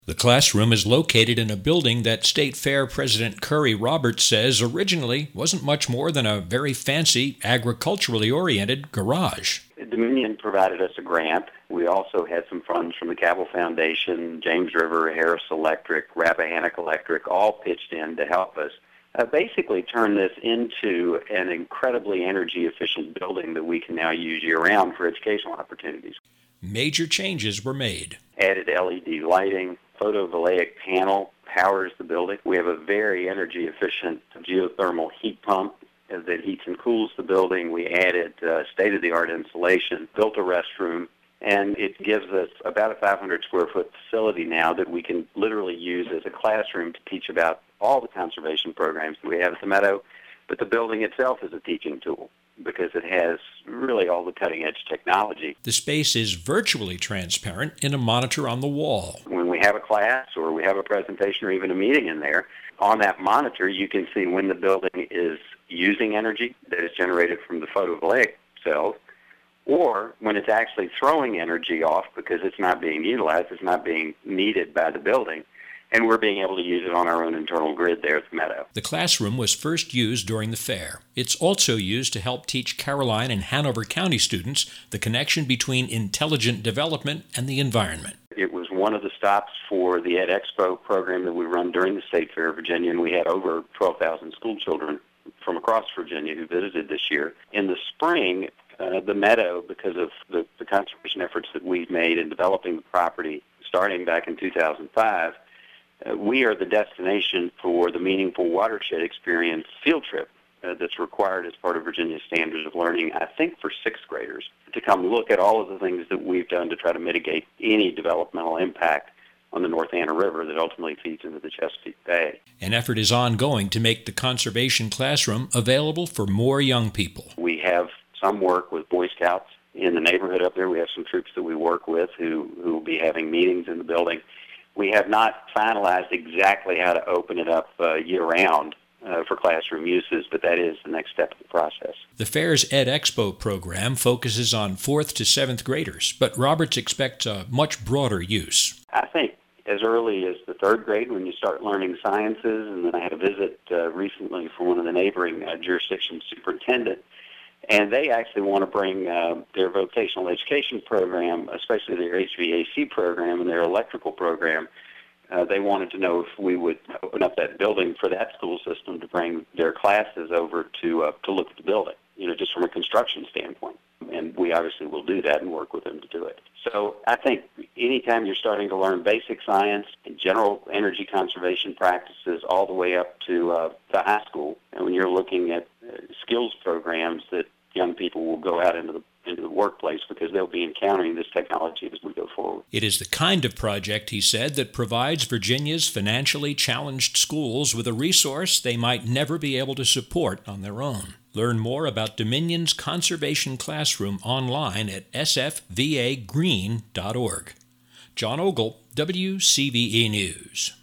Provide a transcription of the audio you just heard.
The classroom is located in a building that State Fair President Curry Roberts says originally wasn't much more than a very fancy, agriculturally oriented garage. Dominion provided us a grant. We also had some funds from the Cabell Foundation, James River, Harris Electric, Rappahannock Electric, all pitched in to help us basically turn this into an incredibly energy-efficient building that we can now use year-round for educational opportunities. Major changes were made. Added LED lighting, photovoltaic panel powers the building. We have a very energy-efficient geothermal heat pump that heats and cools the building. We added state-of-the-art insulation, built a restroom, and it gives us about a 500-square-foot facility now that we can literally use as a classroom to teach about all the conservation programs we have at the Meadow. But the building itself is a teaching tool because it has really all the cutting-edge technology. The space is virtually transparent in a monitor on the wall. When we have a class or we have a presentation or even a meeting in there, on that monitor you can see when the building is using energy that is generated from the photovoltaic cells, or when it's actually throwing energy off because it's not being utilized, it's not being needed by the building, and we're being able to use it on our own internal grid there at the Meadow. The classroom was first used during the fair. It's also used to help teach Caroline and Hanover County students the connection between intelligent development and the environment. It was one of the stops for the Ed Expo program that we run during the State Fair of Virginia, and we had over 12,000 school children from across Virginia who visited this year. In the spring, the Meadow, because of the conservation efforts that we've made in developing the property starting back in 2005, we are the destination for the Meaningful Watershed Experience field trip that's required as part of Virginia's Standards of Learning, I think for sixth graders, to come look at all of the things that we've done to try to mitigate any developmental impact on the North Anna River that ultimately feeds into the Chesapeake Bay. An effort is ongoing to make the conservation classroom available for more young people. We have some work with Boy Scouts in the neighborhood up there. We have some troops that we work with who will be having meetings in the building. We have not finalized exactly how to open it up year-round for classroom uses, but that is the next step of the process. The fair's Ed Expo program focuses on 4th to 7th graders, but Roberts expects a much broader use. I think as early as the 3rd grade when you start learning sciences, and then I had a visit recently from one of the neighboring jurisdiction superintendent, and they actually want to bring their vocational education program, especially their HVAC program and their electrical program. They wanted to know if we would open up that building for that school system to bring their classes over to look at the building, just from a construction standpoint. And we obviously will do that and work with them to do it. So I think anytime you're starting to learn basic science and general energy conservation practices all the way up to the high school, and when you're looking at skills programs that young people will go out into the workplace because they'll be encountering this technology as we go forward. It is the kind of project, he said, that provides Virginia's financially challenged schools with a resource they might never be able to support on their own. Learn more about Dominion's Conservation Classroom online at sfvagreen.org. John Ogle, WCVE News.